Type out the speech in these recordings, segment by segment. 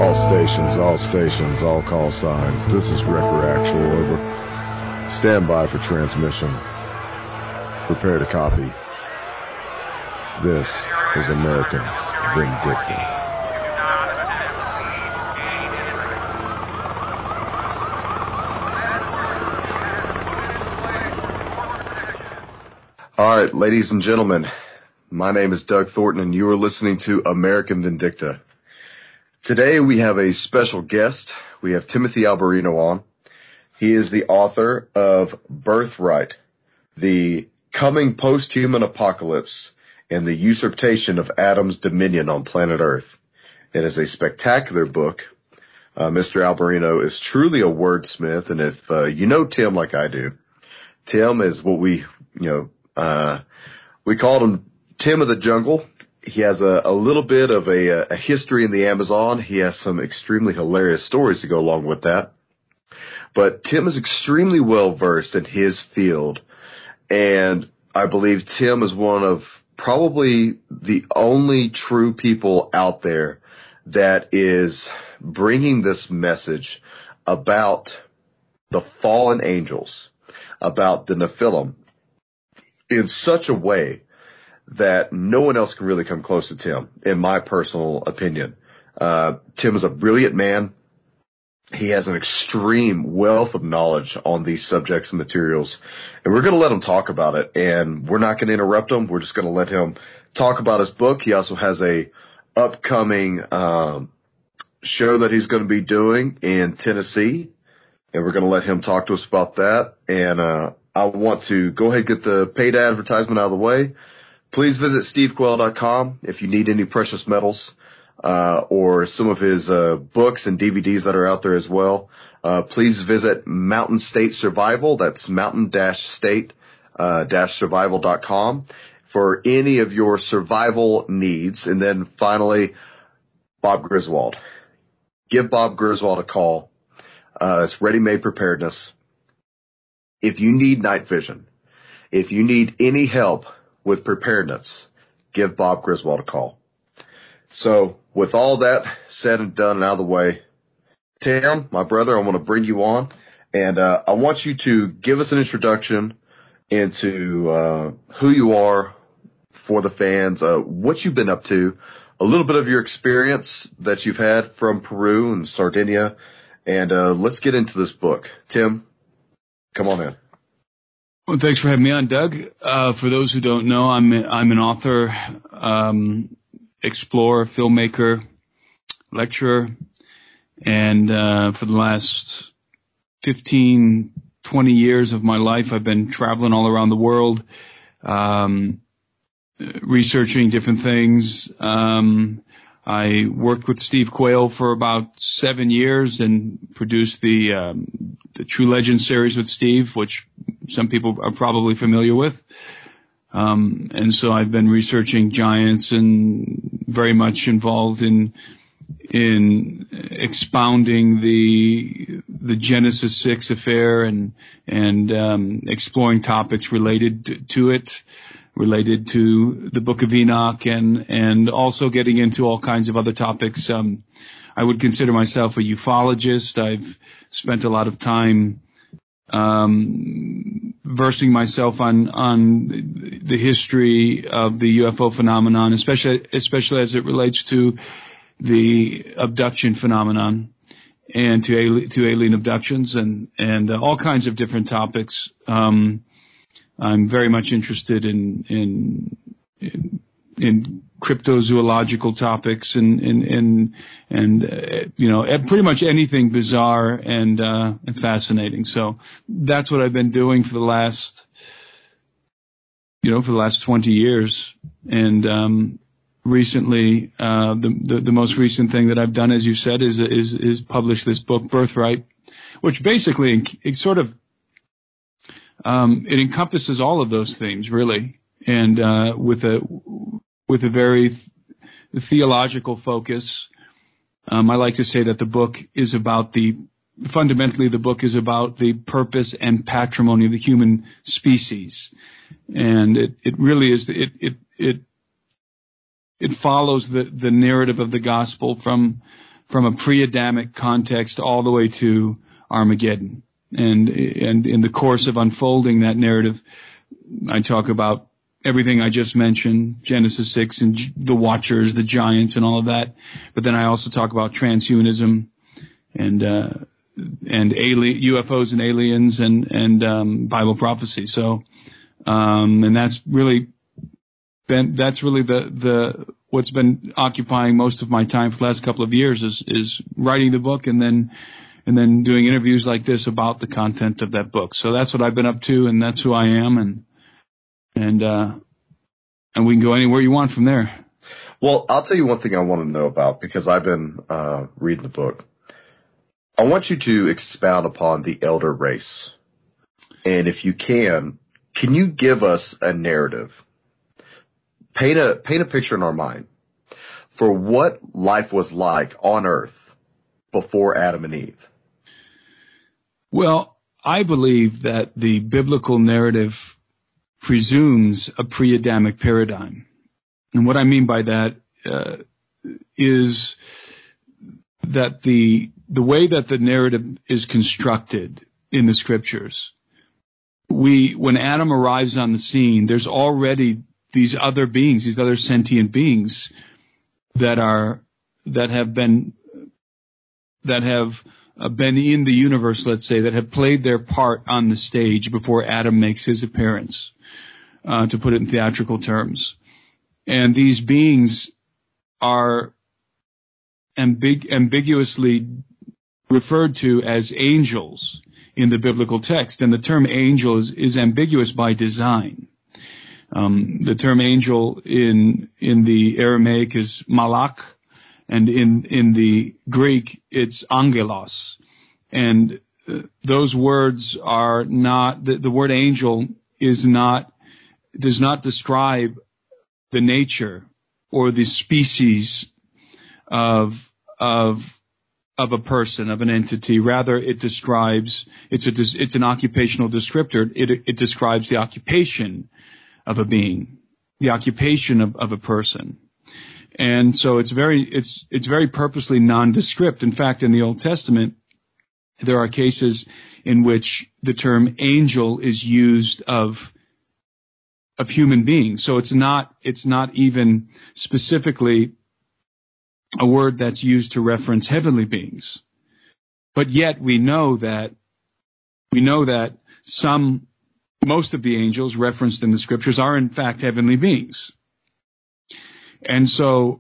All stations, all call signs. This is Wrecker Actual, over. Stand by for transmission. Prepare to copy. This is American Vindicta. All right, ladies and gentlemen, my name is Doug Thornton, and you are listening to American Vindicta. Today we have a special guest. We have Timothy Alberino on. He is the author of Birthright, the coming post-human apocalypse and the usurpation of Adam's dominion on planet Earth. It is a spectacular book. Mr. Alberino is truly a wordsmith, and if you know Tim like I do, Tim is what we called him Tim of the Jungle. He has a little bit of a history in the Amazon. He has some extremely hilarious stories to go along with that. But Tim is extremely well versed in his field, and I believe Tim is one of probably the only true people out there that is bringing this message about the fallen angels, about the Nephilim, in such a way that no one else can really come close to Tim, in my personal opinion. Tim is a brilliant man. He has an extreme wealth of knowledge on these subjects and materials, and we're going to let him talk about it, and we're not going to interrupt him. We're just going to let him talk about his book. He also has a upcoming show that he's going to be doing in Tennessee, and we're going to let him talk to us about that. And I want to go ahead and get the paid advertisement out of the way. Please visit stevequayle.com if you need any precious metals, or some of his, books and DVDs that are out there as well. Please visit Mountain State Survival. That's mountain-state-survival.com for any of your survival needs. And then finally, Bob Griswold. Give Bob Griswold a call. It's Ready-Made Preparedness. If you need night vision, if you need any help with preparedness, give Bob Griswold a call. So with all that said and done and out of the way, Tim, my brother, I want to bring you on, and I want you to give us an introduction into who you are for the fans, what you've been up to, a little bit of your experience that you've had from Peru and Sardinia, and let's get into this book. Tim, come on in. Well, thanks for having me on, Doug. For those who don't know, I'm an author, explorer, filmmaker, lecturer, and for the last 15, 20 years of my life, I've been traveling all around the world, researching different things. I worked with Steve Quayle for about 7 years and produced the True Legend series with Steve, which some people are probably familiar with. And so I've been researching giants and very much involved in expounding the Genesis 6 affair and exploring topics related to it, related to the Book of Enoch, and also getting into all kinds of other topics. I would consider myself a ufologist. I've spent a lot of time versing myself on the history of the UFO phenomenon, especially as it relates to the abduction phenomenon and to alien abductions and all kinds of different topics. I'm very much interested in cryptozoological topics and pretty much anything bizarre and fascinating. So that's what I've been doing for the last 20 years. And recently, the most recent thing that I've done, as you said, is publish this book, Birthright, which basically it sort of it encompasses all of those themes, really, and with a very theological focus. I like to say that the book is about fundamentally the book is about the purpose and patrimony of the human species, and it really is it follows the narrative of the gospel from from a pre-Adamic context all the way to Armageddon. And in the course of unfolding that narrative, I talk about everything I just mentioned, Genesis 6 and the Watchers, the giants and all of that. But then I also talk about transhumanism and UFOs and aliens and Bible prophecy. So, and that's really the what's been occupying most of my time for the last couple of years is writing the book and then doing interviews like this about the content of that book. So that's what I've been up to, and that's who I am, and we can go anywhere you want from there. Well, I'll tell you one thing I want to know about, because I've been reading the book. I want you to expound upon the elder race. And if you can you give us a narrative? Paint a picture in our mind for what life was like on earth before Adam and Eve. Well, I believe that the biblical narrative presumes a pre-Adamic paradigm. And what I mean by that is that the way that the narrative is constructed in the scriptures, when Adam arrives on the scene, there's already these other beings, these other sentient beings that have been in the universe, let's say, that have played their part on the stage before Adam makes his appearance, to put it in theatrical terms. And these beings are ambiguously referred to as angels in the biblical text. And the term angel is ambiguous by design. The term angel in the Aramaic is malach, and in the Greek it's angelos. And those words are not, the word angel does not describe the nature or the species of a person, of an entity. Rather, it describes, it's an occupational descriptor. It describes the occupation of a being, the occupation of a person. And so it's very purposely nondescript. In fact, in the Old Testament, there are cases in which the term angel is used of human beings. So it's not even specifically a word that's used to reference heavenly beings. But yet we know that most of the angels referenced in the scriptures are in fact heavenly beings. And so,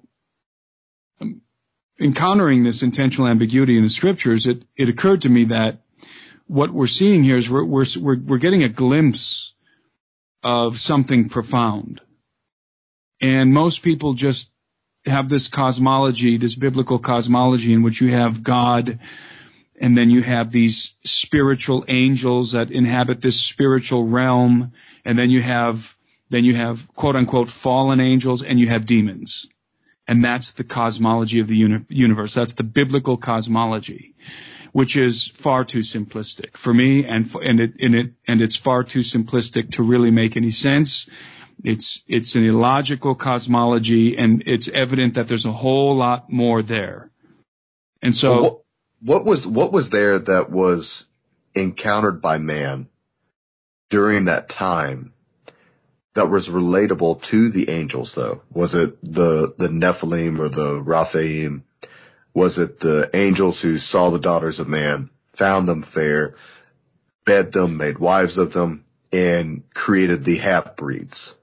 encountering this intentional ambiguity in the scriptures, it occurred to me that what we're seeing here is we're getting a glimpse of something profound. And most people just have this cosmology, this biblical cosmology, in which you have God, and then you have these spiritual angels that inhabit this spiritual realm, and then you have quote unquote fallen angels, and you have demons. And that's the cosmology of the universe. That's the biblical cosmology, which is far too simplistic for me, and it's far too simplistic to really make any sense. It's an illogical cosmology, and it's evident that there's a whole lot more there. And so, what was there that was encountered by man during that time that was relatable to the angels, though? Was it the Nephilim or the Raphaim? Was it the angels who saw the daughters of man, found them fair, bed them, made wives of them, and created the half-breeds?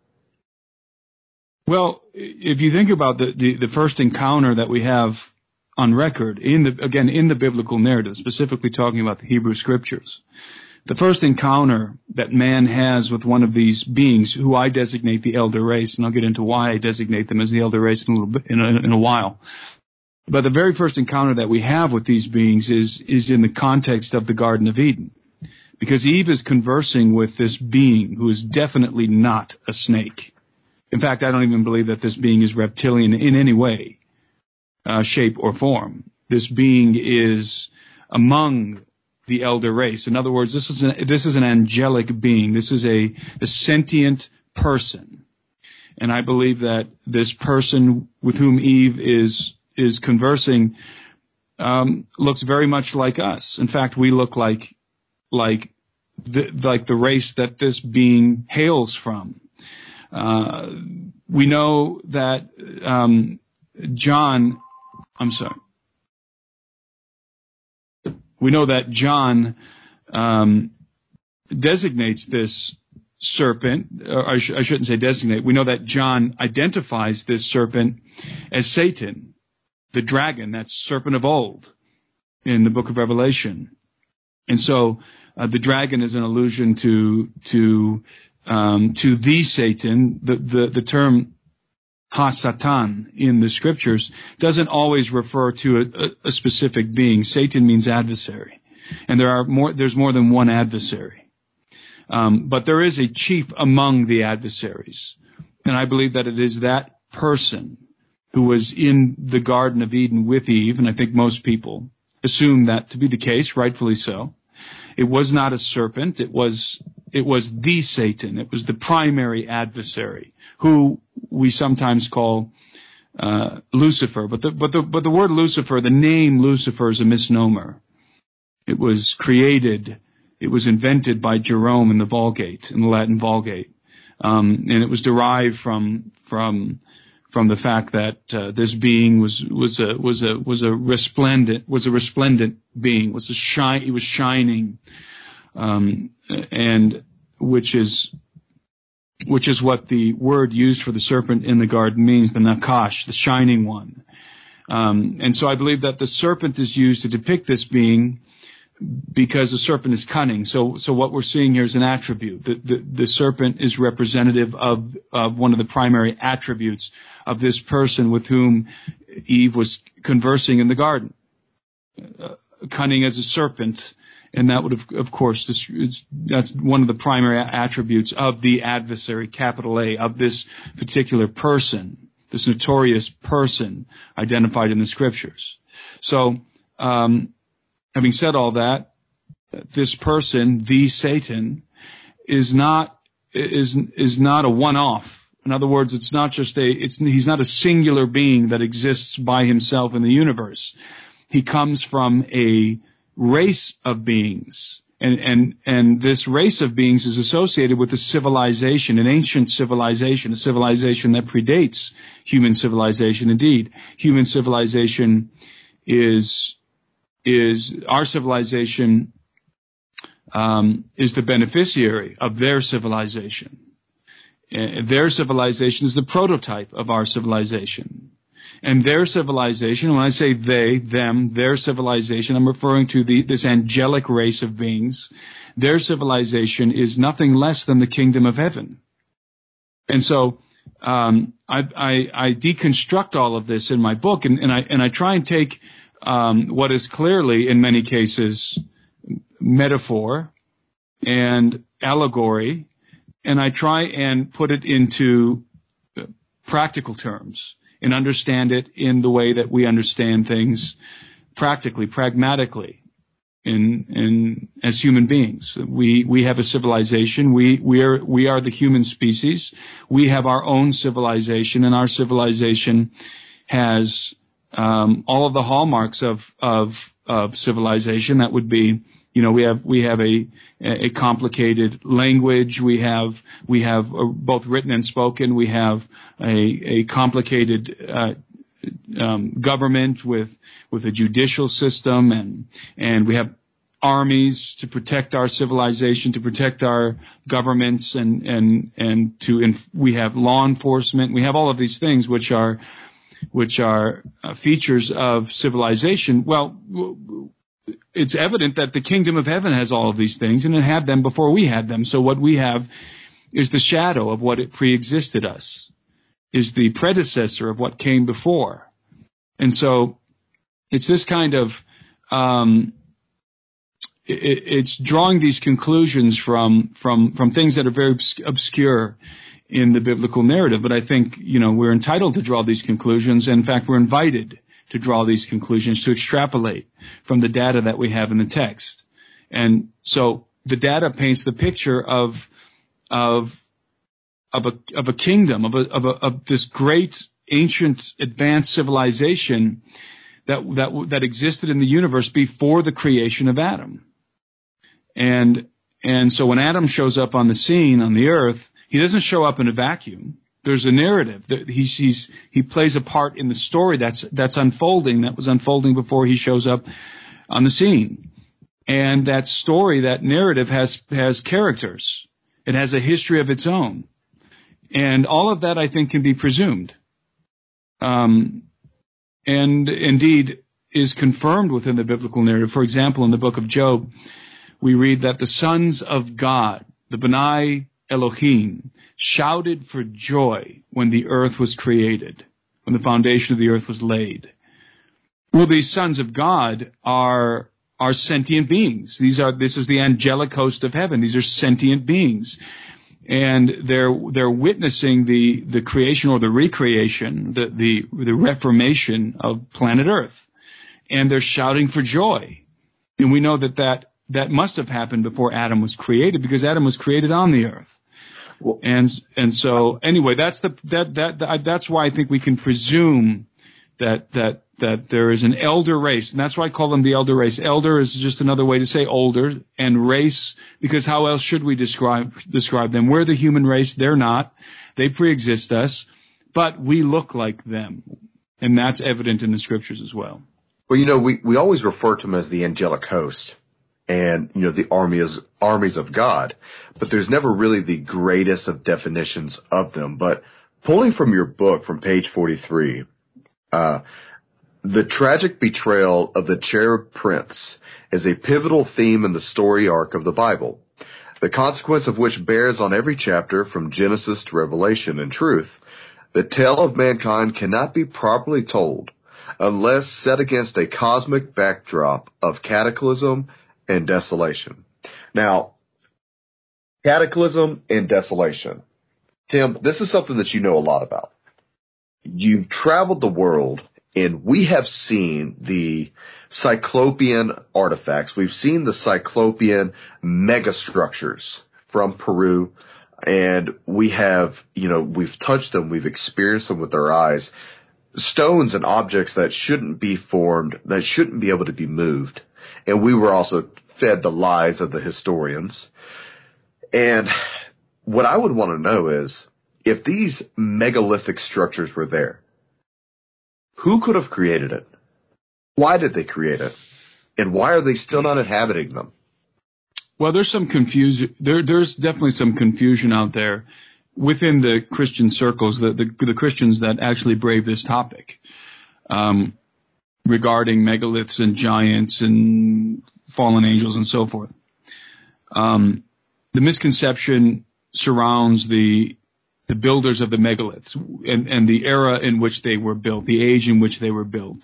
Well, if you think about the first encounter that we have on record in the biblical narrative, specifically talking about the Hebrew scriptures, the first encounter that man has with one of these beings, who I designate the elder race, and I'll get into why I designate them as the elder race in a little bit, in a while. But the very first encounter that we have with these beings is in the context of the Garden of Eden, because Eve is conversing with this being who is definitely not a snake. In fact, I don't even believe that this being is reptilian in any way, shape, or form. This being is among the elder race. In other words, this is an angelic being. This is a sentient person. And I believe that this person with whom Eve is conversing looks very much like us. In fact, we look like the race that this being hails from. We know that John designates this serpent, or I shouldn't say designate. We know that John identifies this serpent as Satan, the dragon, that serpent of old in the book of Revelation. And so the dragon is an allusion to the Satan. The term Ha-Satan in the scriptures doesn't always refer to a specific being. Satan means adversary. And there's more than one adversary. But there is a chief among the adversaries. And I believe that it is that person who was in the Garden of Eden with Eve, and I think most people assume that to be the case, rightfully so. It was not a serpent. It was the Satan. It was the primary adversary, who we sometimes call Lucifer. But the word Lucifer, the name Lucifer, is a misnomer. It was created. It was invented by Jerome in the Latin Vulgate, and it was derived from the fact that this being was a resplendent being, he was shining, and which is what the word used for the serpent in the garden means, the nakash, the shining one. And so I believe that the serpent is used to depict this being because the serpent is cunning. So what we're seeing here is an attribute. The serpent is representative of one of the primary attributes of this person with whom Eve was conversing in the garden. Cunning as a serpent, and that would have, of course, that's one of the primary attributes of the adversary, capital A, of this particular person, this notorious person identified in the scriptures. So, having said all that, this person, the Satan, is not a one-off. In other words, he's not a singular being that exists by himself in the universe. He comes from a race of beings. And this race of beings is associated with a civilization, an ancient civilization, a civilization that predates human civilization. Indeed, human civilization is our civilization is the beneficiary of their civilization. Their civilization is the prototype of our civilization. And their civilization, when I say they, them, their civilization, I'm referring to this angelic race of beings. Their civilization is nothing less than the kingdom of heaven. And so I deconstruct all of this in my book, and I try and take what is clearly, in many cases, metaphor and allegory, and I try and put it into practical terms and understand it in the way that we understand things practically, pragmatically, as human beings. We have a civilization. We are the human species. We have our own civilization, and our civilization has all of the hallmarks of civilization. That would be, we have a complicated language. We have both written and spoken. We have a complicated government with a judicial system, and we have armies to protect our civilization, to protect our governments, and we have law enforcement. We have all of these things which are features of civilization. Well, it's evident that the kingdom of heaven has all of these things, and it had them before we had them. So what we have is the shadow of what it pre-existed us, is the predecessor of what came before. And so it's this kind of, it's drawing these conclusions from things that are very obscure in the biblical narrative. But I think, we're entitled to draw these conclusions. And in fact, we're invited to draw these conclusions, to extrapolate from the data that we have in the text. And so the data paints the picture of a kingdom, of this great, ancient, advanced civilization that existed in the universe before the creation of Adam. And so when Adam shows up on the scene on the earth, he doesn't show up in a vacuum. There's a narrative that he plays a part in the story that was unfolding before he shows up on the scene. And that story, that narrative has characters. It has a history of its own. And all of that, I think, can be presumed. And indeed is confirmed within the biblical narrative. For example, in the book of Job, we read that the sons of God, the B'nai Elohim, shouted for joy when the earth was created, when the foundation of the earth was laid. Well, these sons of God are sentient beings. This is the angelic host of heaven. These are sentient beings. And they're witnessing the creation or the recreation, the reformation of planet Earth. And they're shouting for joy. And we know that must have happened before Adam was created, because Adam was created on the earth. And so anyway, that's why I think we can presume that there is an elder race, and that's why I call them the elder race. Elder is just another way to say older, and race, because how else should we describe them? We're the human race, they're not. They pre-exist us, but we look like them, and that's evident in the scriptures as well. Well, we always refer to them as the angelic host and, the armies of God, but there's never really the greatest of definitions of them. But pulling from your book, from page 43, the tragic betrayal of the cherub prince is a pivotal theme in the story arc of the Bible, the consequence of which bears on every chapter from Genesis to Revelation. In truth, the tale of mankind cannot be properly told unless set against a cosmic backdrop of cataclysm and desolation. Now, cataclysm and desolation. Tim, this is something that you know a lot about. You've traveled the world, and we have seen the Cyclopean artifacts. We've seen the Cyclopean megastructures from Peru, and we have, we've touched them, we've experienced them with our eyes. Stones and objects that shouldn't be formed, that shouldn't be able to be moved. And we were also fed the lies of the historians. And what I would want to know is, if these megalithic structures were there, who could have created it? Why did they create it? And why are they still not inhabiting them? Well, there's some confusion. There's definitely some confusion out there within the Christian circles, the Christians that actually brave this topic, regarding megaliths and giants and fallen angels and so forth. The misconception surrounds the builders of the megaliths and the era in which they were built, the age in which they were built.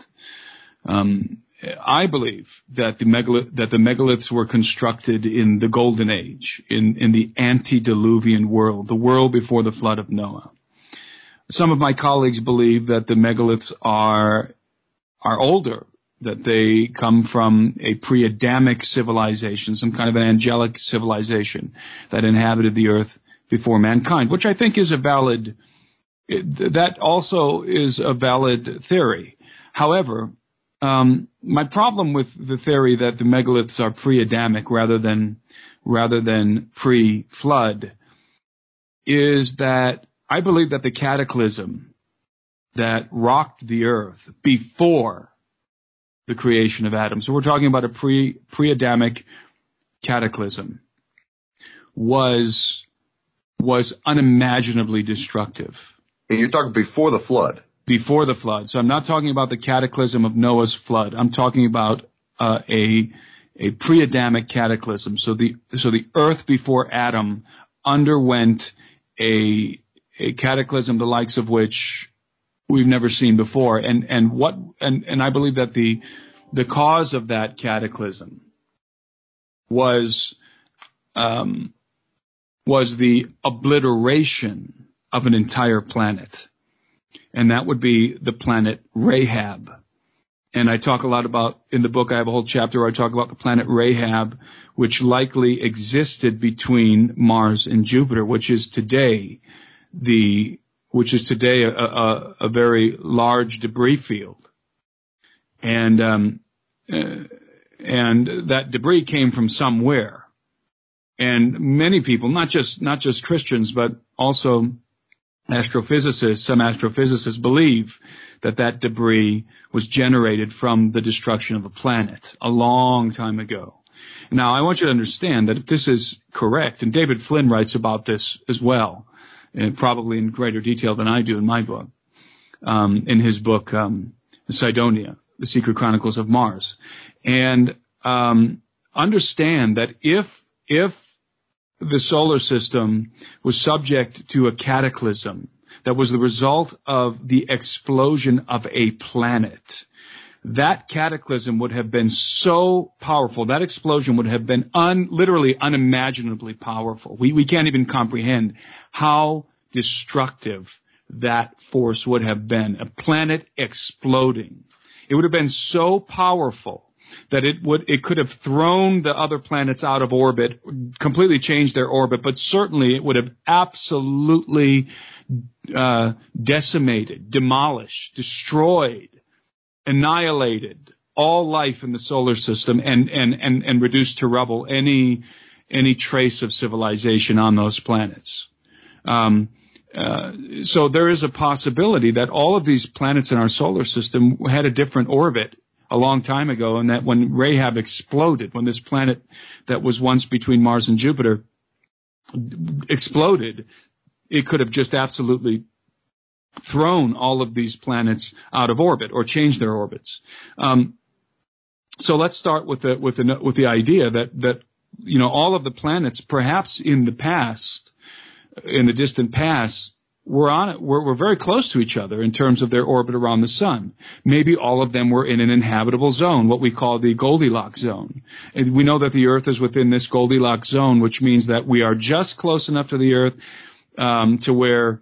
I believe that the megaliths were constructed in the Golden Age, in the antediluvian world, the world before the flood of Noah. Some of my colleagues believe that the megaliths are older, that they come from a pre-Adamic civilization, some kind of an angelic civilization that inhabited the earth before mankind, which I think is that also is a valid theory. However, my problem with the theory that the megaliths are pre-Adamic rather than pre-flood is that I believe that the cataclysm that rocked the earth before the creation of Adam, so we're talking about a pre-Adamic cataclysm, was unimaginably destructive. And you're talking before the flood. Before the flood. So I'm not talking about the cataclysm of Noah's flood. I'm talking about a pre-Adamic cataclysm. So the earth before Adam underwent a cataclysm the likes of which we've never seen before. And I believe that the cause of that cataclysm was the obliteration of an entire planet. And that would be the planet Rahab. And I talk a lot about, in the book, I have a whole chapter where I talk about the planet Rahab, which likely existed between Mars and Jupiter, which is today a very large debris field. And that debris came from somewhere. And many people, not just Christians, but also astrophysicists, some astrophysicists believe that debris was generated from the destruction of a planet a long time ago. Now, I want you to understand that if this is correct, and David Flynn writes about this as well, and probably in greater detail than I do in my book, in his book, Cydonia, The Secret Chronicles of Mars. And understand that if the solar system was subject to a cataclysm that was the result of the explosion of a planet, that cataclysm would have been so powerful, that explosion would have been literally unimaginably powerful. We can't even comprehend how destructive that force would have been. A planet exploding. It would have been so powerful that it could have thrown the other planets out of orbit, completely changed their orbit, but certainly it would have absolutely decimated, demolished, destroyed, annihilated all life in the solar system and reduced to rubble any trace of civilization on those planets. So there is a possibility that all of these planets in our solar system had a different orbit a long time ago, and that when Rahab exploded, when this planet that was once between Mars and Jupiter exploded, it could have just absolutely thrown all of these planets out of orbit or changed their orbits. So let's start with the idea that all of the planets, perhaps in the distant past, were very close to each other in terms of their orbit around the sun. Maybe all of them were in an inhabitable zone, what we call the Goldilocks zone. And we know that the Earth is within this Goldilocks zone, which means that we are just close enough to the Earth to where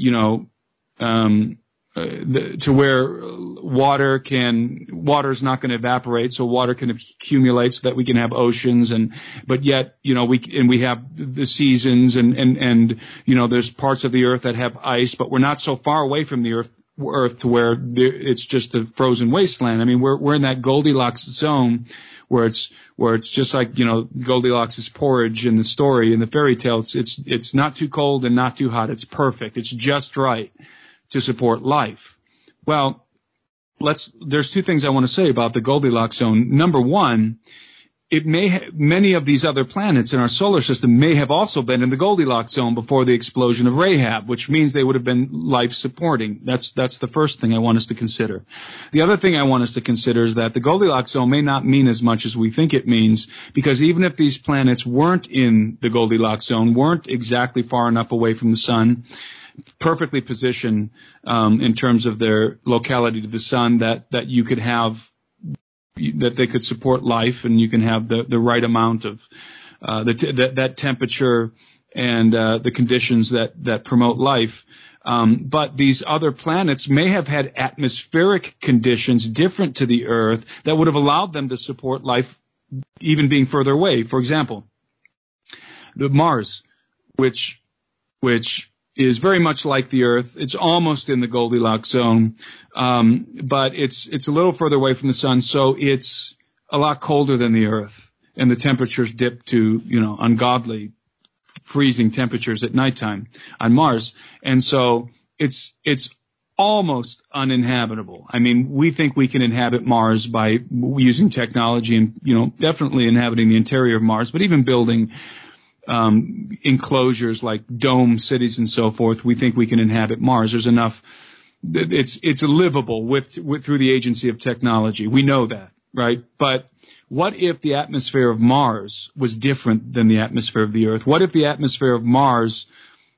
water is not going to evaporate, so water can accumulate so that we can have oceans, but yet, we have the seasons and there's parts of the earth that have ice, but we're not so far away from the earth to where it's just a frozen wasteland. I mean, we're in that Goldilocks zone where it's just like, Goldilocks' porridge in the story, in the fairy tale. It's not too cold and not too hot. It's perfect. It's just right to support life. Well, there's two things I want to say about the Goldilocks zone. Number one, many of these other planets in our solar system may have also been in the Goldilocks zone before the explosion of Rahab, which means they would have been life supporting. That's the first thing I want us to consider. The other thing I want us to consider is that the Goldilocks zone may not mean as much as we think it means, because even if these planets weren't in the Goldilocks zone, weren't exactly far enough away from the sun, perfectly positioned in terms of their locality to the sun, that you could have, that they could support life, and you can have the right amount of that temperature and the conditions that promote life. But these other planets may have had atmospheric conditions different to the Earth that would have allowed them to support life even being further away. For example, the Mars, which is very much like the Earth. It's almost in the Goldilocks zone, but it's a little further away from the sun, so it's a lot colder than the Earth, and the temperatures dip to ungodly freezing temperatures at nighttime on Mars, and so it's almost uninhabitable. I mean, we think we can inhabit Mars by using technology and definitely inhabiting the interior of Mars, but even building enclosures like dome cities and so forth, we think we can inhabit Mars. There's enough. It's livable through the agency of technology. We know that, right? But what if the atmosphere of Mars was different than the atmosphere of the Earth? What if the atmosphere of Mars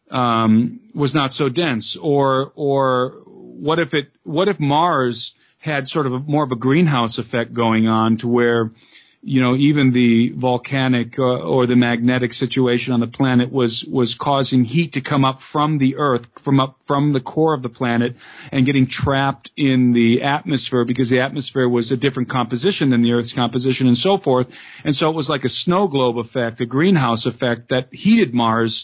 was not so dense, or what if Mars had sort of more of a greenhouse effect going on, to where even the volcanic or the magnetic situation on the planet was causing heat to come up from the Earth, from the core of the planet, and getting trapped in the atmosphere, because the atmosphere was a different composition than the Earth's composition, and so forth. And so it was like a snow globe effect, a greenhouse effect that heated Mars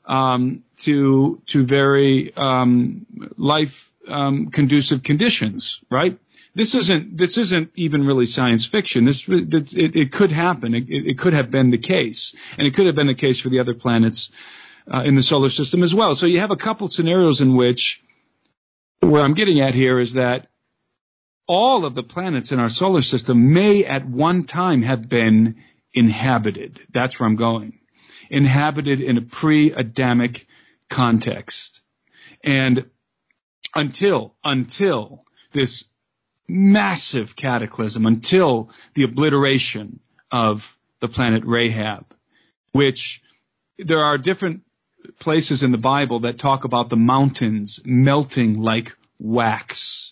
to very life conducive conditions, right? this isn't even really science fiction. It could happen. It could have been the case, and it could have been the case for the other planets in the solar system as well. So you have a couple scenarios in which, where I'm getting at here is that all of the planets in our solar system may at one time have been inhabited. That's where I'm going. Inhabited in a pre-Adamic context. And until this massive cataclysm, until the obliteration of the planet Rahab, which there are different places in the Bible that talk about the mountains melting like wax.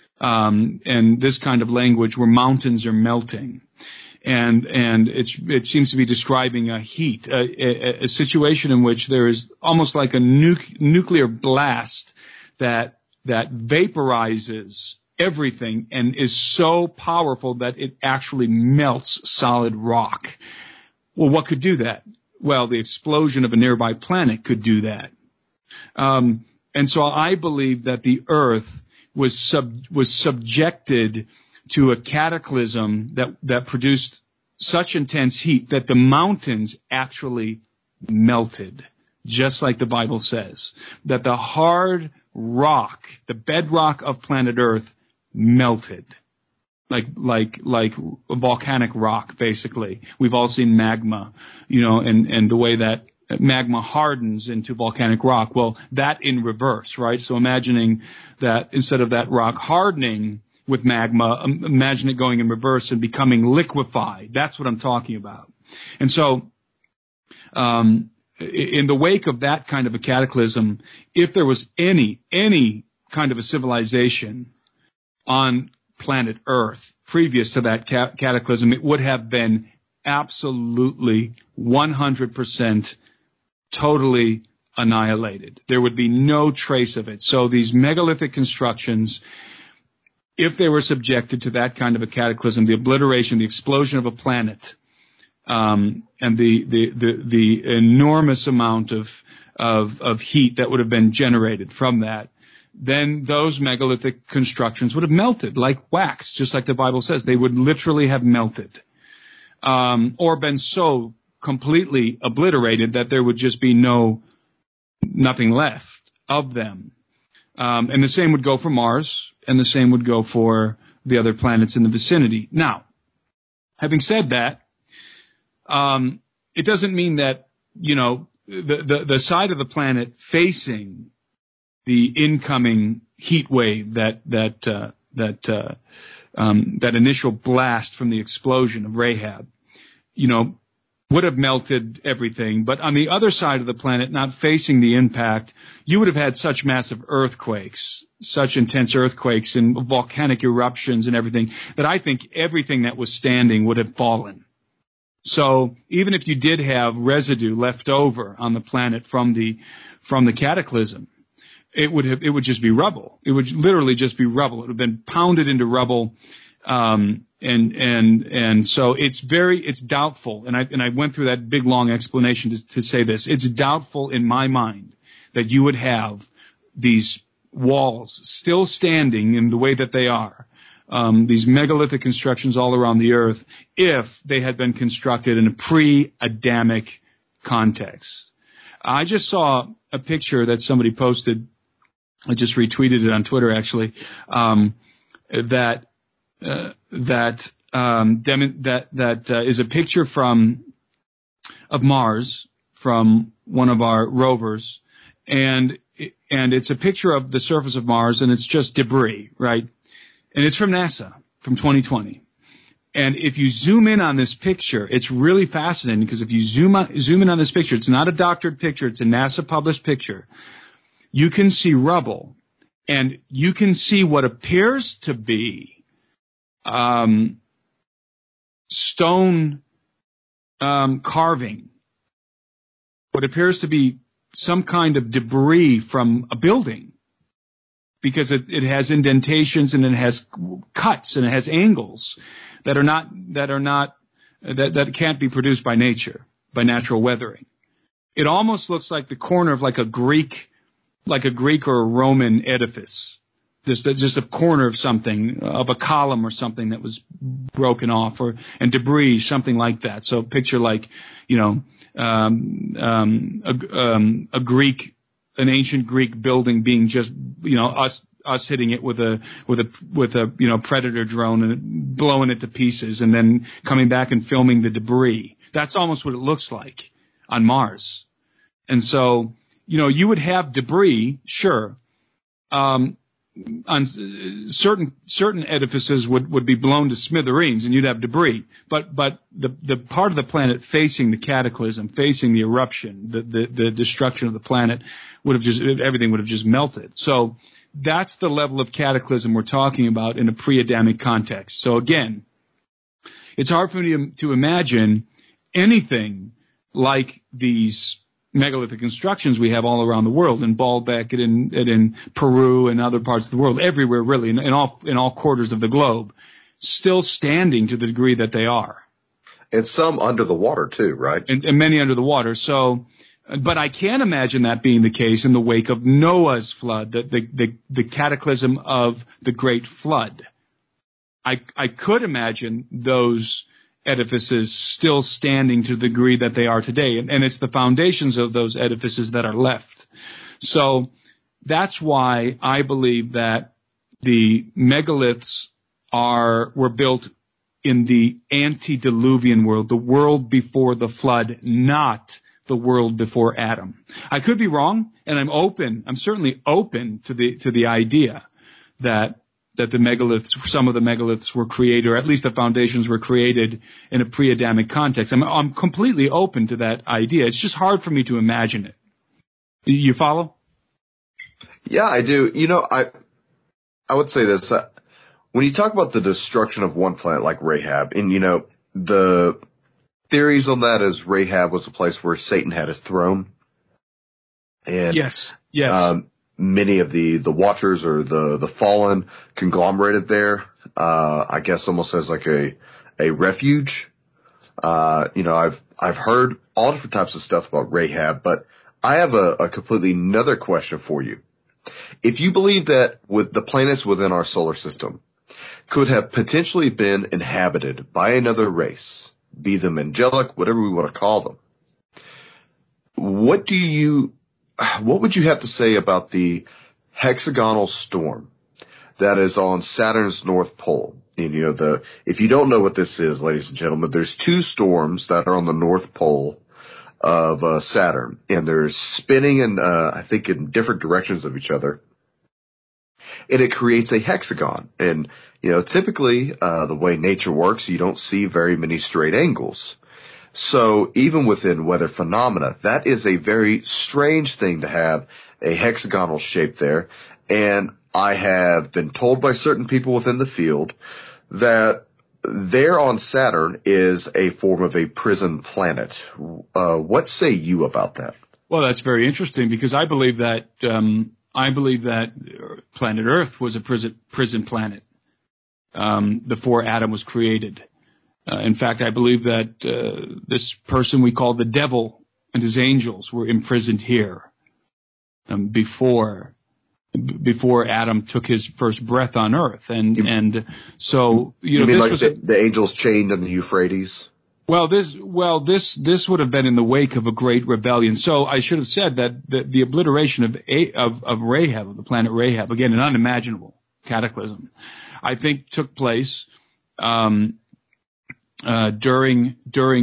And this kind of language where mountains are melting. And it seems to be describing a heat, a situation in which there is almost like a nuclear blast that vaporizes everything and is so powerful that it actually melts solid rock. Well, what could do that? Well, the explosion of a nearby planet could do that. And so I believe that the Earth was subjected to a cataclysm that produced such intense heat that the mountains actually melted, just like the Bible says, that the hard rock, the bedrock of planet Earth, melted, like a volcanic rock, basically. We've all seen magma, and the way that magma hardens into volcanic rock. Well, that in reverse, right? So imagining that instead of that rock hardening with magma, imagine it going in reverse and becoming liquefied. That's what I'm talking about. And so, in the wake of that kind of a cataclysm, if there was any kind of a civilization on planet Earth previous to that cataclysm, it would have been absolutely 100% totally annihilated. There would be no trace of it. So these megalithic constructions, if they were subjected to that kind of a cataclysm, the obliteration, the explosion of a planet, and the enormous amount of heat that would have been generated from that, then those megalithic constructions would have melted like wax, just like the Bible says. They would literally have melted, or been so completely obliterated that there would just be nothing left of them. And the same would go for Mars, and the same would go for the other planets in the vicinity. Now, having said that, it doesn't mean that, the side of the planet facing the incoming heat wave, that initial blast from the explosion of Rahab, would have melted everything. But on the other side of the planet, not facing the impact, you would have had such massive earthquakes, such intense earthquakes and volcanic eruptions and everything, that I think everything that was standing would have fallen. So even if you did have residue left over on the planet from the cataclysm, it would just be rubble. It would literally just be rubble. It would have been pounded into rubble. And so it's doubtful. And I went through that big long explanation to say this. It's doubtful in my mind that you would have these walls still standing in the way that they are, these megalithic constructions all around the earth, if they had been constructed in a pre-Adamic context. I just saw a picture that somebody posted. I just retweeted it on Twitter, actually, that is a picture of Mars from one of our rovers, and it's a picture of the surface of Mars, and it's just debris, right? And it's from NASA from 2020. And if you zoom in on this picture, it's really fascinating, because if you zoom in on this picture, it's not a doctored picture, it's a NASA published picture. You can see rubble, and you can see what appears to be stone carving, what appears to be some kind of debris from a building, because it has indentations and it has cuts and it has angles that can't be produced by nature, by natural weathering. It almost looks like the corner of like a Greek or a Roman edifice just a corner of something, of a column or something that was broken off, and debris, something like that. So picture like, an ancient Greek building being just, us hitting it with a predator drone and blowing it to pieces, and then coming back and filming the debris. That's almost what it looks like on Mars. And so, you would have debris, sure. On certain edifices would be blown to smithereens, and you'd have debris. But the part of the planet facing the cataclysm, facing the eruption, the destruction of the planet, everything would have just melted. So that's the level of cataclysm we're talking about in a pre-Adamic context. So again, it's hard for me to imagine anything like these megalithic constructions we have all around the world, in Baalbek and in Peru and other parts of the world, everywhere really, in all quarters of the globe, still standing to the degree that they are. And some under the water too, right? And many under the water. So, but I can't imagine that being the case in the wake of Noah's flood, the cataclysm of the Great Flood. I could imagine those edifices still standing to the degree that they are today. And it's the foundations of those edifices that are left. So that's why I believe that the megaliths were built in the antediluvian world, the world before the flood, not the world before Adam. I could be wrong, and I'm certainly open to the idea that some of the megaliths were created, or at least the foundations were created in a pre-Adamic context. I'm completely open to that idea. It's just hard for me to imagine it. You follow? Yeah, I do. I would say this. When you talk about the destruction of one planet like Rahab, and the theories on that is Rahab was a place where Satan had his throne. And yes. Many of the Watchers or the Fallen conglomerated there, I guess almost as like a refuge. I've heard all different types of stuff about Rahab, but I have a completely another question for you. If you believe that with the planets within our solar system could have potentially been inhabited by another race, be them angelic, whatever we want to call them, what would you have to say about the hexagonal storm that is on Saturn's North Pole? And, if you don't know what this is, ladies and gentlemen, there's two storms that are on the North Pole of Saturn, and they're spinning I think in different directions of each other. And it creates a hexagon. And, typically, the way nature works, you don't see very many straight angles. So even within weather phenomena, that is a very strange thing to have a hexagonal shape there. And I have been told by certain people within the field that there on Saturn is a form of a prison planet. What say you about that? Well, that's very interesting, because I believe that planet Earth was a prison planet before Adam was created. In fact, I believe that this person we call the devil and his angels were imprisoned here before Adam took his first breath on Earth, and so you mean like the angels chained in the Euphrates? Well, this would have been in the wake of a great rebellion. So I should have said that the obliteration of Rahab, of the planet Rahab, again an unimaginable cataclysm, I think took place during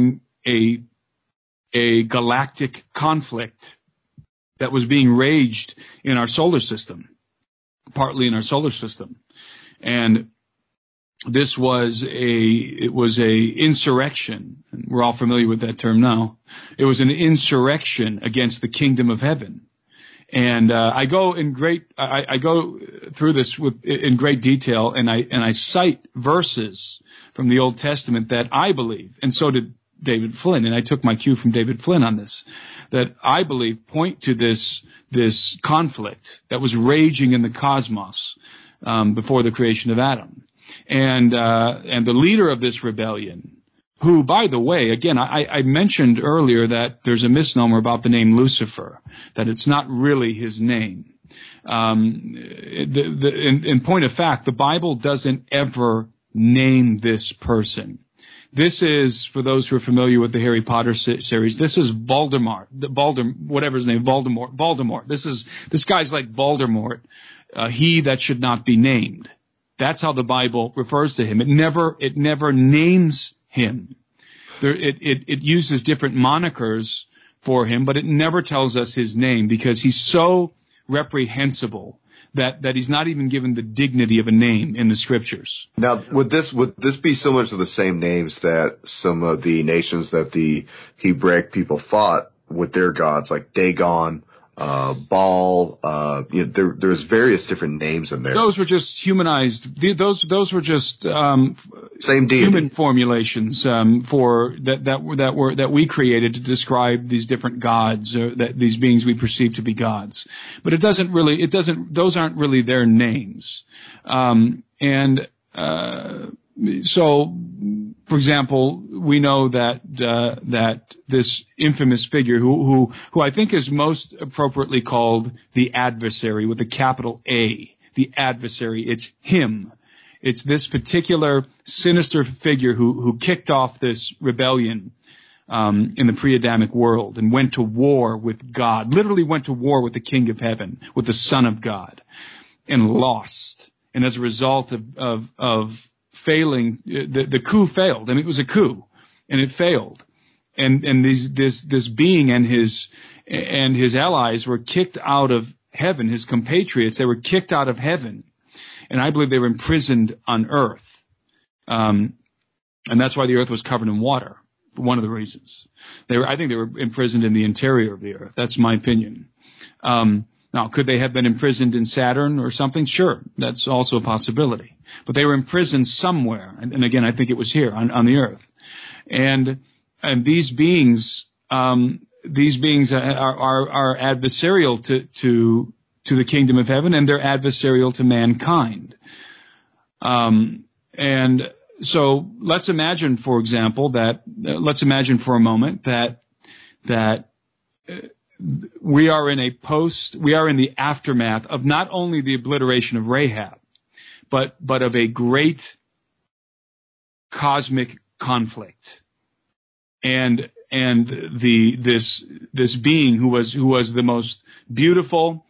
a galactic conflict that was being raged in our solar system, partly in our solar system. And this was a insurrection. We're all familiar with that term now. It was an insurrection against the kingdom of heaven. And I go through this in great detail, and I cite verses from the Old Testament that I believe, and so did David Flynn, and I took my cue from David Flynn on this, that I believe point to this conflict that was raging in the cosmos before the creation of Adam. And the leader of this rebellion, who, by the way, again, I mentioned earlier that there's a misnomer about the name Lucifer, that it's not really his name. In point of fact, the Bible doesn't ever name this person. This is, for those who are familiar with the Harry Potter series, this is Voldemort, whatever his name, Voldemort. This guy's like Voldemort, he that should not be named. That's how the Bible refers to him. It never names him. It uses different monikers for him, but it never tells us his name because he's so reprehensible that he's not even given the dignity of a name in the scriptures. Now, would this be similar to the same names that some of the nations that the Hebraic people fought with their gods, like Dagon, Baal, there's various different names in there. Those were just humanized. Those were just same deity. Human formulations that we created to describe these different gods, or these beings we perceive to be gods. But those aren't really their names. So, for example, we know that this infamous figure who I think is most appropriately called the adversary with a capital A, the adversary, it's him. It's this particular sinister figure who kicked off this rebellion in the pre-Adamic world and went to war with God, literally went to war with the King of Heaven, with the Son of God, and lost. And as a result of failing, the coup failed. I mean, it was a coup, and it failed. And this being and his allies were kicked out of heaven. His compatriots, they were kicked out of heaven, and I believe they were imprisoned on earth. And that's why the earth was covered in water. For one of the reasons, I think they were imprisoned in the interior of the earth. That's my opinion. Now, could they have been imprisoned in Saturn or something? Sure, that's also a possibility. But they were imprisoned somewhere, and again, I think it was here on the earth. And these beings are adversarial to the kingdom of heaven, and they're adversarial to mankind. And so let's imagine, for example, let's imagine for a moment that we are in the aftermath of not only the obliteration of Rahab, but of a great cosmic conflict. And this being who was the most beautiful,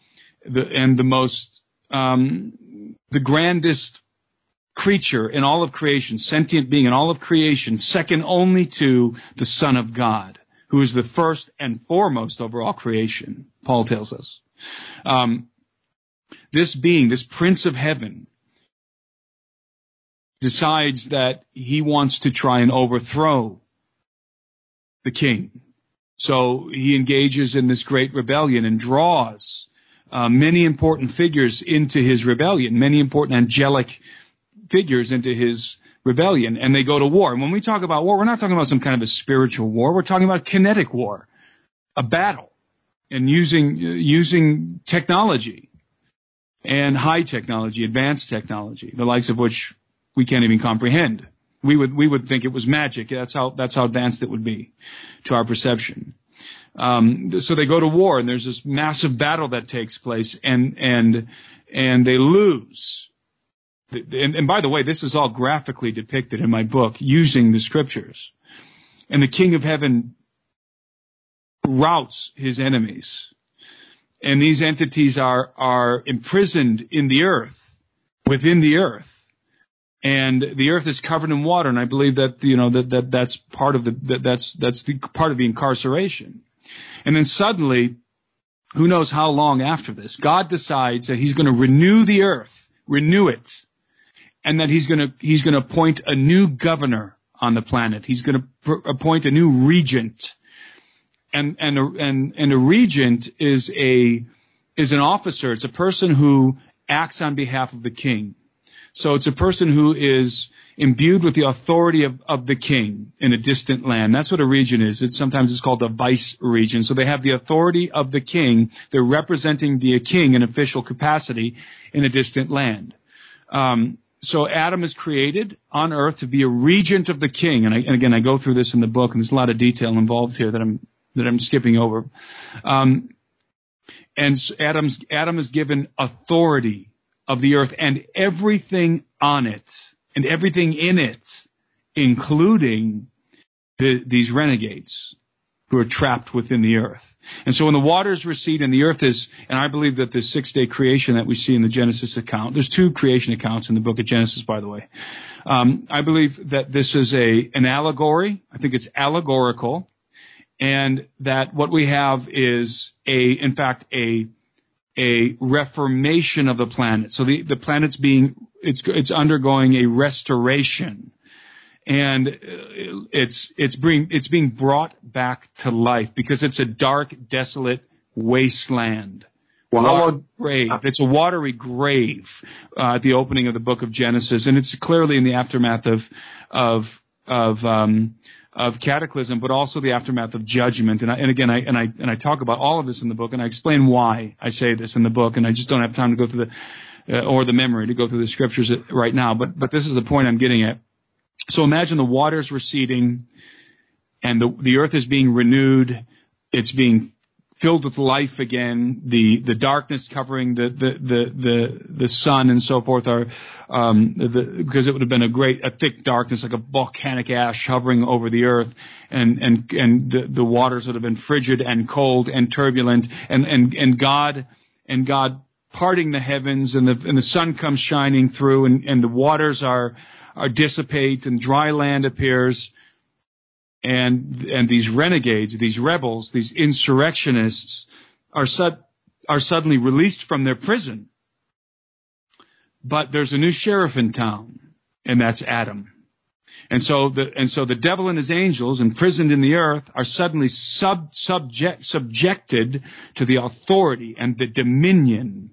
the grandest creature in all of creation, sentient being in all of creation, second only to the Son of God, who is the first and foremost over all creation, Paul tells us. This being, this Prince of Heaven, decides that he wants to try and overthrow the king. So he engages in this great rebellion and draws many important figures into his rebellion, many important angelic figures into his rebellion, and they go to war. And when we talk about war, we're not talking about some kind of a spiritual war. We're talking about kinetic war, a battle, and using technology and high technology, advanced technology, the likes of which we can't even comprehend. We would think it was magic. That's how advanced it would be to our perception. So they go to war, and there's this massive battle that takes place, and they lose. And by the way, this is all graphically depicted in my book using the scriptures. And the King of Heaven routs his enemies. And these entities are imprisoned in the earth, within the earth. And the earth is covered in water. And I believe that, that's part of part of the incarceration. And then suddenly, who knows how long after this, God decides that he's going to renew the earth, renew it. And that he's going to appoint a new governor on the planet. He's going to appoint a new regent. And a regent is an officer. It's a person who acts on behalf of the king. So it's a person who is imbued with the authority of the king in a distant land. That's what a regent is. Sometimes it's called a vice regent. So they have the authority of the king. They're representing the king in official capacity in a distant land. So Adam is created on earth to be a regent of the king. And again, I go through this in the book, and there's a lot of detail involved here that I'm skipping over. And Adam is given authority of the earth and everything on it and everything in it, including these renegades who are trapped within the earth. And so when the waters recede and the earth is, and I believe that the 6-day creation that we see in the Genesis account, there's 2 creation accounts in the book of Genesis, by the way. I believe that this is an allegory. I think it's allegorical. And that what we have is in fact, a reformation of the planet. So the planet's it's undergoing a restoration. And it's being brought back to life because it's a dark, desolate wasteland. Well, It's a watery grave at the opening of the book of Genesis, and it's clearly in the aftermath of cataclysm, but also the aftermath of judgment. And I talk about all of this in the book, and I explain why I say this in the book, and I just don't have time to go through or the memory to go through the scriptures right now. But this is the point I'm getting at. So imagine the waters receding and the earth is being renewed. It's being filled with life again. The darkness covering the sun and so forth are, because it would have been a thick darkness, like a volcanic ash hovering over the earth, and the waters would have been frigid and cold and turbulent, and God parting the heavens, and the sun comes shining through, and the waters are dissipate, and dry land appears, and these renegades, these rebels, these insurrectionists are suddenly released from their prison. But there's a new sheriff in town, and that's Adam. And so the devil and his angels, imprisoned in the earth, are suddenly subjected to the authority and the dominion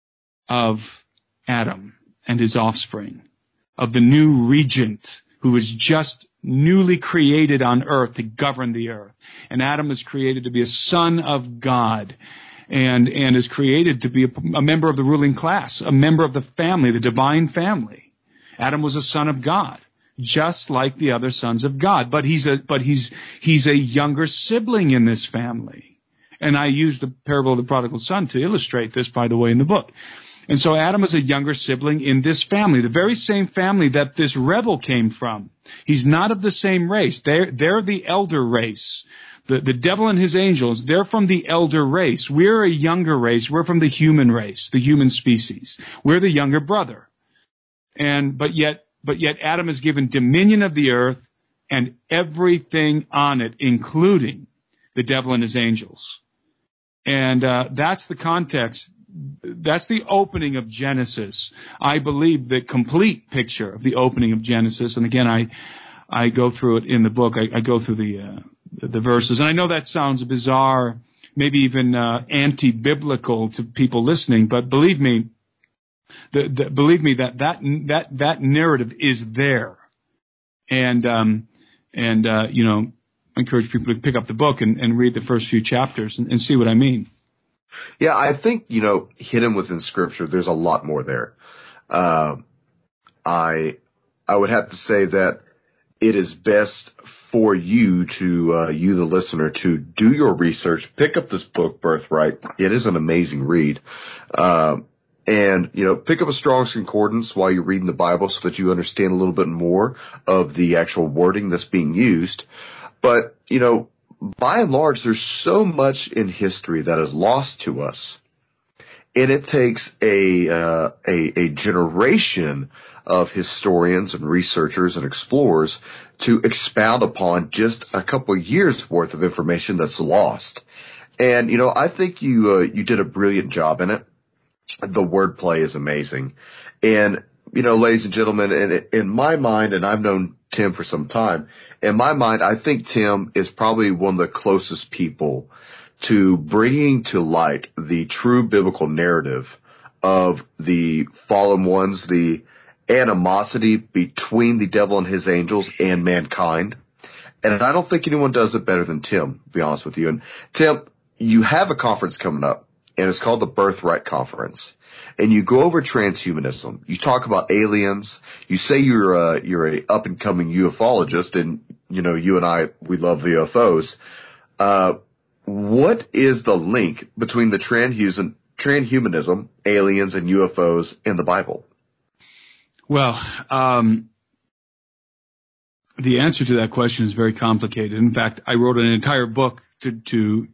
of Adam and his offspring, of the new regent who is just newly created on earth to govern the earth. And Adam is created to be a son of God, and is created to be a member of the ruling class, a member of the family, the divine family. Adam was a son of God, just like the other sons of God. But he's a younger sibling in this family. And I use the parable of the prodigal son to illustrate this, by the way, in the book. And so Adam is a younger sibling in this family, the very same family that this rebel came from. He's not of the same race. They're the elder race. The devil and his angels, they're from the elder race. We're a younger race. We're from the human race, the human species. We're the younger brother. But yet Adam is given dominion of the earth and everything on it, including the devil and his angels. And that's the context. That's the opening of Genesis. I believe the complete picture of the opening of Genesis. And again, I go through it in the book. I go through the verses. And I know that sounds bizarre, maybe even anti-biblical to people listening, but believe me, that narrative is there. And I encourage people to pick up the book and read the first few chapters and see what I mean. Yeah, I think, hidden within scripture, there's a lot more there. I would have to say that it is best for you you, the listener, to do your research, pick up this book, Birthright. It is an amazing read. And pick up a Strong's Concordance while you're reading the Bible so that you understand a little bit more of the actual wording that's being used. But, by and large, there's so much in history that is lost to us. And it takes a generation of historians and researchers and explorers to expound upon just a couple of years worth of information that's lost. And, I think you did a brilliant job in it. The wordplay is amazing. And, ladies and gentlemen, in my mind, and I've known Tim for some time, in my mind, I think Tim is probably one of the closest people to bringing to light the true biblical narrative of the fallen ones, the animosity between the devil and his angels and mankind. And I don't think anyone does it better than Tim, to be honest with you. And Tim, you have a conference coming up, and it's called the Birthright Conference. And you go over transhumanism. You talk about aliens. You say you're a up and coming ufologist, and you and I, we love UFOs. what is the link between the transhumanism, aliens, and UFOs in the Bible? Well, the answer to that question is very complicated. In fact, I wrote an entire book to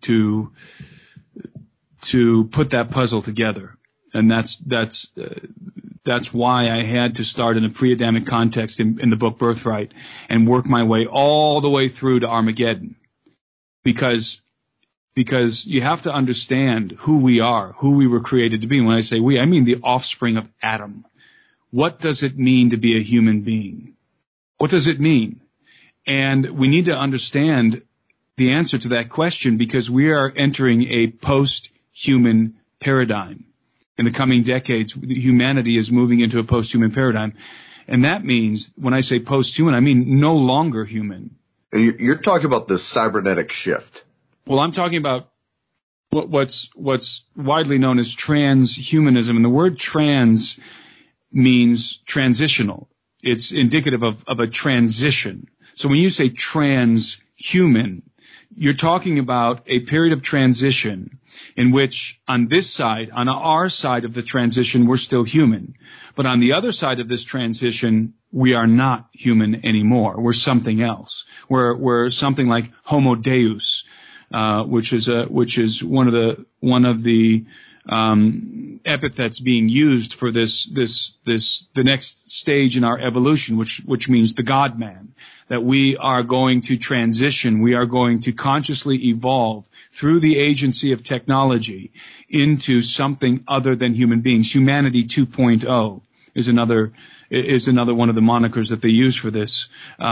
put that puzzle together, and that's why I had to start in a pre-Adamic context in the book Birthright and work my way all the way through to Armageddon, because you have to understand who we are, who we were created to be. And when I say we, I mean the offspring of Adam. What does it mean to be a human being? What does it mean? And we need to understand the answer to that question, because we are entering a post-human paradigm. In the coming decades, humanity is moving into a post-human paradigm. And that means, when I say post-human, I mean no longer human. And you're talking about the cybernetic shift. Well, I'm talking about what's widely known as transhumanism. And the word trans means transitional. It's indicative of a transition. So when you say transhuman, you're talking about a period of transition in which on this side, on our side of the transition, we're still human. But on the other side of this transition, we are not human anymore. We're something else. We're something like Homo Deus, which is one of the epithets being used for the next stage in our evolution, which means the God-man, that we are going to transition, we are going to consciously evolve through the agency of technology into something other than human beings. Humanity 2.0 is another one of the monikers that they use for this.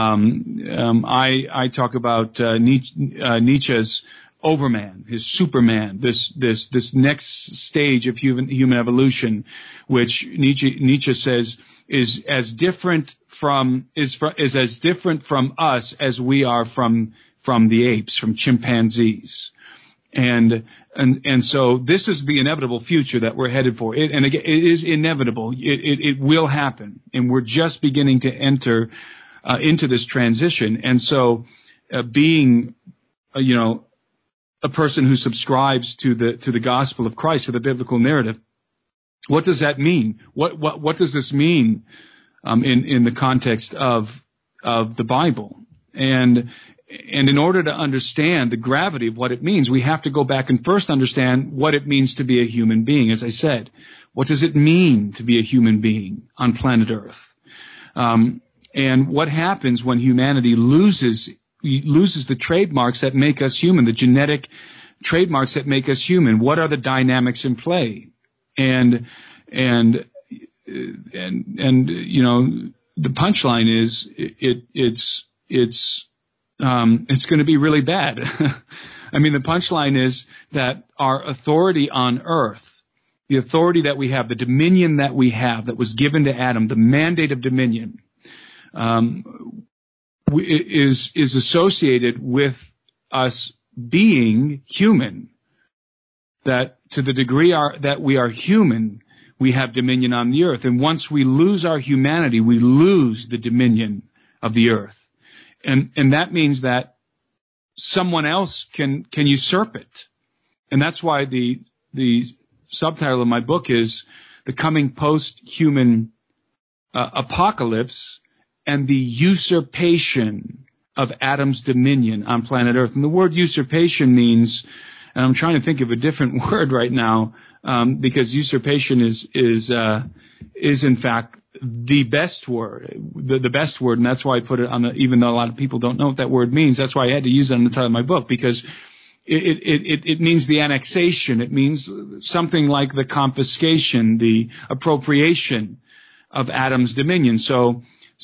I talk about Nietzsche's Overman, his Superman, this next stage of human evolution, which Nietzsche says is as different from us as we are from the apes, from chimpanzees. And so this is the inevitable future that we're headed for. And again, it is inevitable. It will happen. And we're just beginning to enter into this transition. And so being, a person who subscribes to the gospel of Christ, to the biblical narrative, what does that mean? What does this mean in the context of the Bible? And in order to understand the gravity of what it means, we have to go back and first understand what it means to be a human being. As I said, what does it mean to be a human being on planet Earth? And what happens when humanity loses the trademarks that make us human, the genetic trademarks that make us human? What are the dynamics in play? And the punchline is it's going to be really bad. I mean, the punchline is that our authority on earth, the authority that we have, the dominion that we have, that was given to Adam, the mandate of dominion, is associated with us being human. That to the degree that we are human, we have dominion on the earth. And once we lose our humanity, we lose the dominion of the earth. And that means that someone else can usurp it. And that's why the subtitle of my book is The Coming Post-Human Apocalypse and the Usurpation of Adam's Dominion on planet Earth. And the word usurpation means, and I'm trying to think of a different word right now, because usurpation is in fact the best word, the best word, and that's why I put it on even though a lot of people don't know what that word means. That's why I had to use it on the title of my book, because it means the annexation. It means something like the confiscation, the appropriation of Adam's dominion. So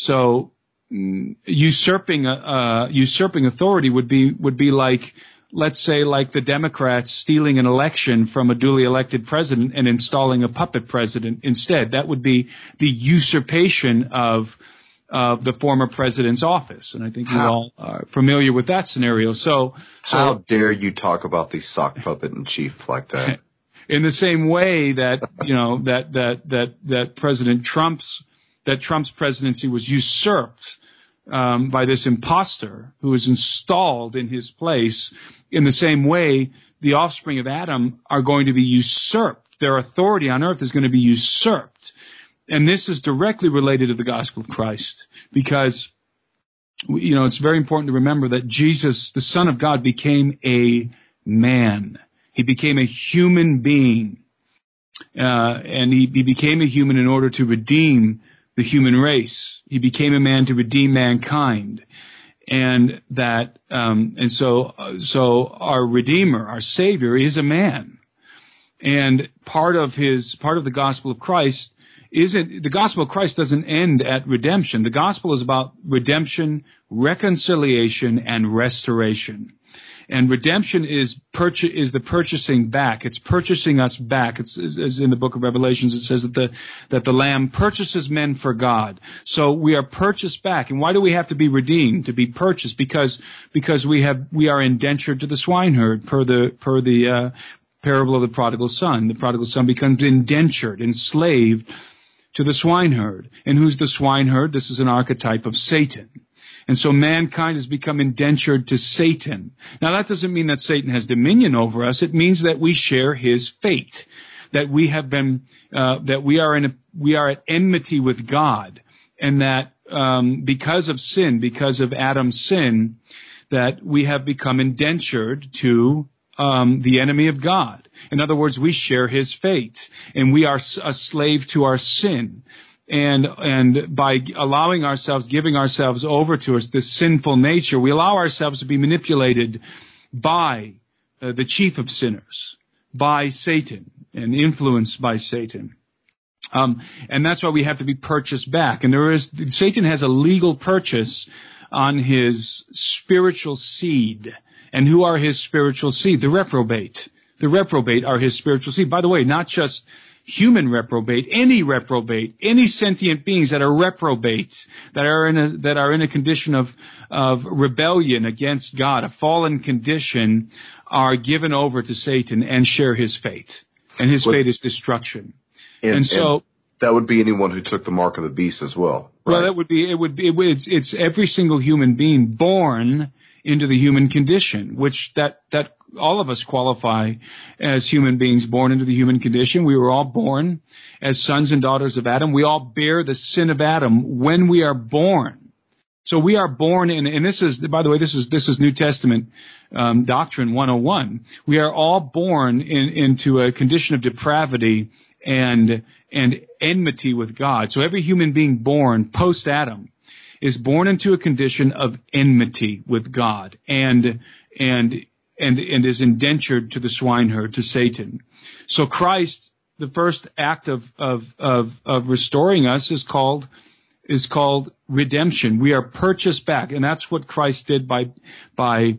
usurping authority would be like, let's say, like the Democrats stealing an election from a duly elected president and installing a puppet president instead. That would be the usurpation of the former president's office. And I think you all are familiar with that scenario. So how dare you talk about the sock puppet in chief like that? In the same way that, that Trump's presidency was usurped by this imposter who is installed in his place. In the same way, the offspring of Adam are going to be usurped. Their authority on earth is going to be usurped. And this is directly related to the gospel of Christ, because, it's very important to remember that Jesus, the Son of God, became a man. He became a human being. And he became a human in order to redeem the human race. He became a man to redeem mankind. And so our Redeemer, our Savior, is a man. And part of the gospel of Christ the gospel of Christ doesn't end at redemption. The gospel is about redemption, reconciliation, and restoration. And redemption is the purchasing back. It's purchasing us back. It's as in the book of Revelations, it says that the Lamb purchases men for God. So we are purchased back. And why do we have to be redeemed, to be purchased? Because we are indentured to the swineherd per the parable of the prodigal son. The prodigal son becomes indentured, enslaved to the swineherd. And who's the swineherd? This is an archetype of Satan. And so mankind has become indentured to Satan. Now that doesn't mean that Satan has dominion over us. It means that we share his fate, that we have been, that we are at enmity with God, and that because of sin, because of Adam's sin, that we have become indentured to the enemy of God. In other words, we share his fate, and we are a slave to our sin. And by giving ourselves over to this sinful nature, we allow ourselves to be manipulated by the chief of sinners, by Satan, and influenced by Satan. And that's why we have to be purchased back. And Satan has a legal purchase on his spiritual seed. And who are his spiritual seed? The reprobate. The reprobate are his spiritual seed. By the way, not just human reprobate, any sentient beings that are reprobates, that are in a condition of rebellion against God, a fallen condition, are given over to Satan and share his fate. And his fate is destruction. And so that would be anyone who took the mark of the beast as well. Right? Well, it's every single human being born into the human condition, which that all of us qualify as human beings born into the human condition. We were all born as sons and daughters of Adam. We all bear the sin of Adam when we are born. So we are born in, and this is, by the way, this is New Testament doctrine 101. We are all born into a condition of depravity and enmity with God. So every human being born post Adam is born into a condition of enmity with God and is indentured to the swineherd, to Satan. So Christ, the first act of restoring us is called redemption. We are purchased back, and that's what Christ did by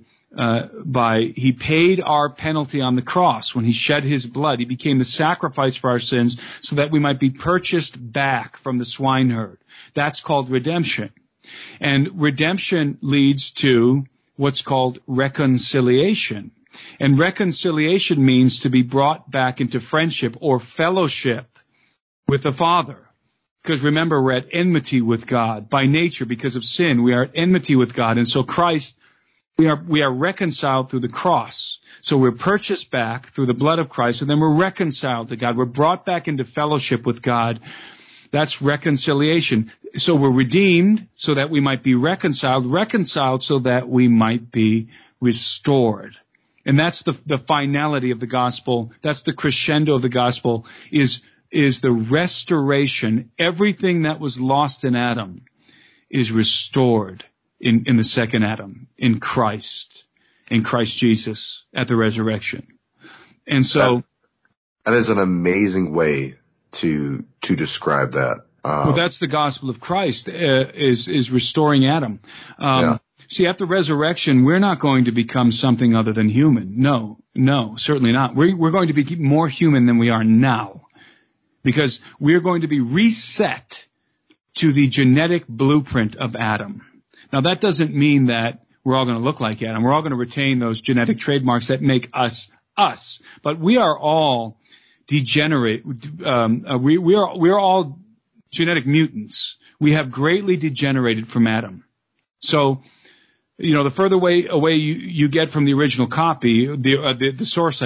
he paid our penalty on the cross when he shed his blood. He became the sacrifice for our sins so that we might be purchased back from the swineherd. That's called redemption. And redemption leads to what's called reconciliation. And reconciliation means to be brought back into friendship or fellowship with the Father. Because remember, we're at enmity with God by nature because of sin. We are at enmity with God. And so Christ, we are reconciled through the cross. So we're purchased back through the blood of Christ, and then we're reconciled to God. We're brought back into fellowship with God. That's reconciliation. So we're redeemed so that we might be reconciled so that we might be restored. And that's the finality of the gospel. That's the crescendo of the gospel is the restoration. Everything that was lost in Adam is restored in the second Adam, in Christ Jesus at the resurrection. And so that is an amazing way to describe that. Well, that's the gospel of Christ, is restoring Adam. See, at the resurrection, we're not going to become something other than human. No, certainly not. We're going to be more human than we are now, because we're going to be reset to the genetic blueprint of Adam. Now, that doesn't mean that we're all going to look like Adam. We're all going to retain those genetic trademarks that make us us. But we are all degenerate. We are all genetic mutants. We have greatly degenerated from Adam. So, the further away you get from the original copy, the source,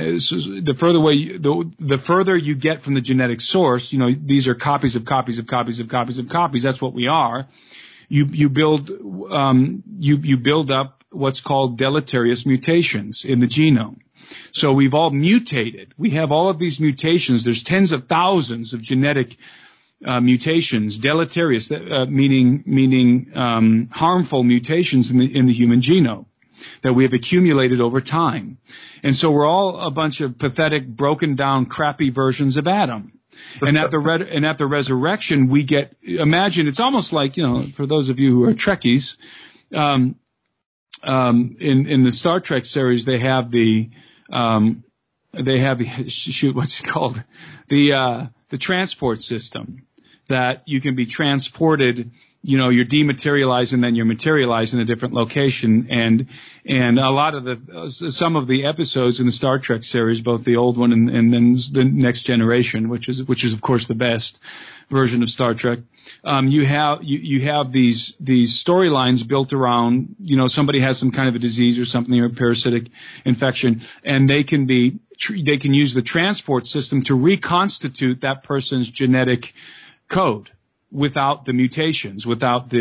the further you get from the genetic source, these are copies of copies of copies of copies of copies. That's what we are. You build up what's called deleterious mutations in the genome. So we've all mutated. We have all of these mutations. There's tens of thousands of genetic mutations, deleterious, meaning harmful mutations in the human genome that we have accumulated over time. And so we're all a bunch of pathetic, broken down, crappy versions of Adam. And at the resurrection, we get, imagine, it's almost like, for those of you who are Trekkies, in the Star Trek series, they have the what's it called? The transport system that you can be transported, you're dematerialized and then you're materialized in a different location. And a lot of some of the episodes in the Star Trek series, both the old one and then the Next Generation, which is of course the best version of Star Trek. You have these storylines built around, somebody has some kind of a disease or something, or a parasitic infection, and they can use the transport system to reconstitute that person's genetic code without the mutations, without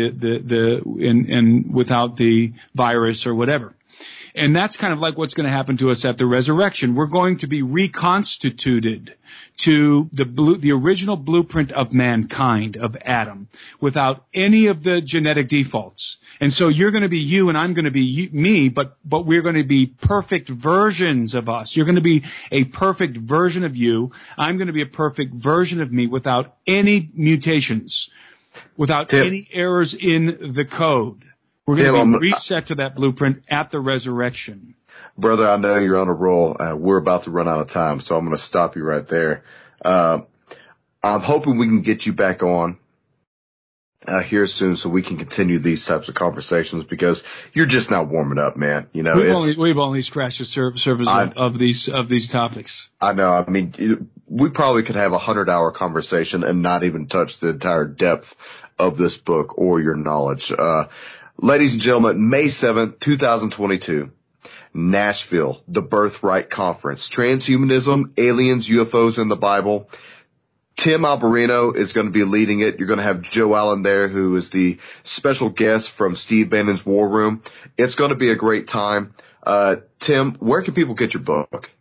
without the virus or whatever. And that's kind of like what's going to happen to us at the resurrection. We're going to be reconstituted to the original blueprint of mankind, of Adam, without any of the genetic defaults. And so you're going to be you and I'm going to be me, but we're going to be perfect versions of us. You're going to be a perfect version of you. I'm going to be a perfect version of me without any mutations, without any errors in the code. We're going to be reset to that blueprint at the resurrection. Brother, I know you're on a roll. We're about to run out of time, so I'm going to stop you right there. I'm hoping we can get you back on here soon so we can continue these types of conversations, because you're just not warming up, man. We've only scratched the surface of these topics. I know. I mean, we probably could have a 100-hour conversation and not even touch the entire depth of this book or your knowledge. Ladies and gentlemen, May 7th, 2022, Nashville, the Birthright Conference, Transhumanism, Aliens, UFOs, and the Bible. Tim Alberino is going to be leading it. You're going to have Joe Allen there, who is the special guest from Steve Bannon's War Room. It's going to be a great time. Tim, where can people get your book?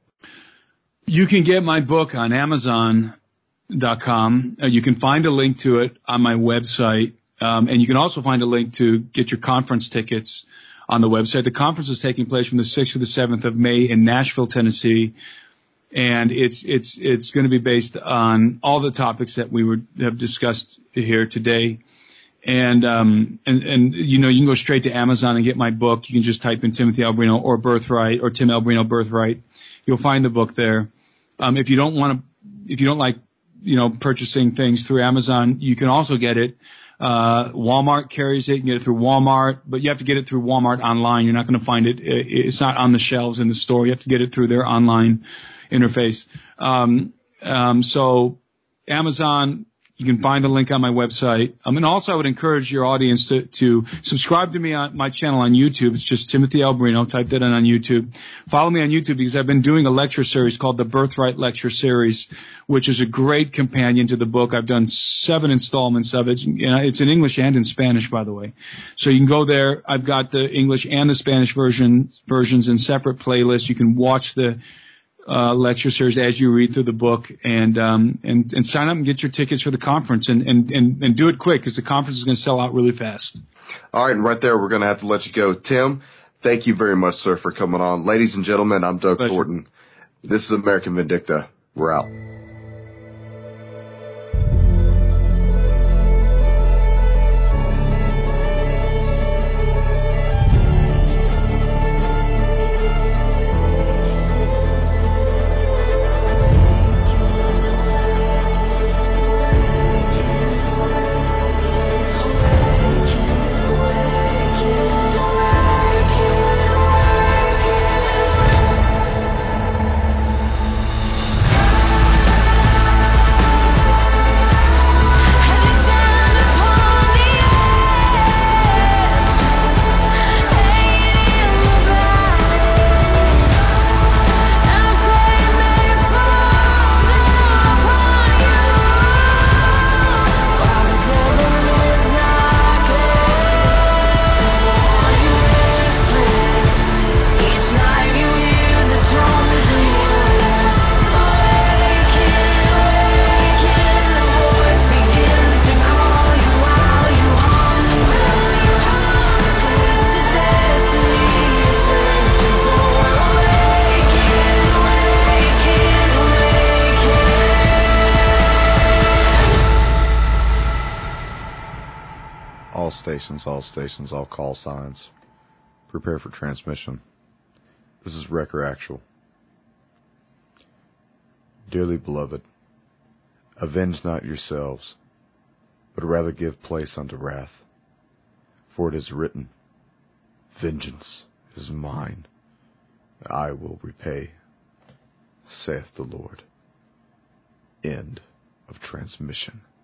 You can get my book on Amazon.com. You can find a link to it on my website. And you can also find a link to get your conference tickets on the website. The conference is taking place from the 6th to the 7th of May in Nashville, Tennessee. And it's going to be based on all the topics that we have discussed here today. And you can go straight to Amazon and get my book. You can just type in Timothy Alberino or Birthright or Tim Alberino Birthright. You'll find the book there. If you don't like, purchasing things through Amazon, you can also get it. Walmart carries it. You can get it through Walmart, but you have to get it through Walmart online. You're not going to find it. It's not on the shelves in the store. You have to get it through their online interface. So Amazon, you can find the link on my website. And also I would encourage your audience to subscribe to me on my channel on YouTube. It's just Timothy Alberino. Type that in on YouTube. Follow me on YouTube, because I've been doing a lecture series called the Birthright Lecture Series, which is a great companion to the book. I've done 7 installments of it. It's in English and in Spanish, by the way. So you can go there. I've got the English and the Spanish versions in separate playlists. You can watch the lecture series as you read through the book, and sign up and get your tickets for the conference, and do it quick, because the conference is going to sell out really fast. All right. And right there, we're going to have to let you go. Tim, thank you very much, sir, for coming on. Ladies and gentlemen, I'm Doug Thornton. This is American Vindicta. We're out. stations, all call signs. Prepare for transmission. This is Wrecker Actual. Dearly beloved, avenge not yourselves, but rather give place unto wrath. For it is written, vengeance is mine, I will repay, saith the Lord. End of transmission.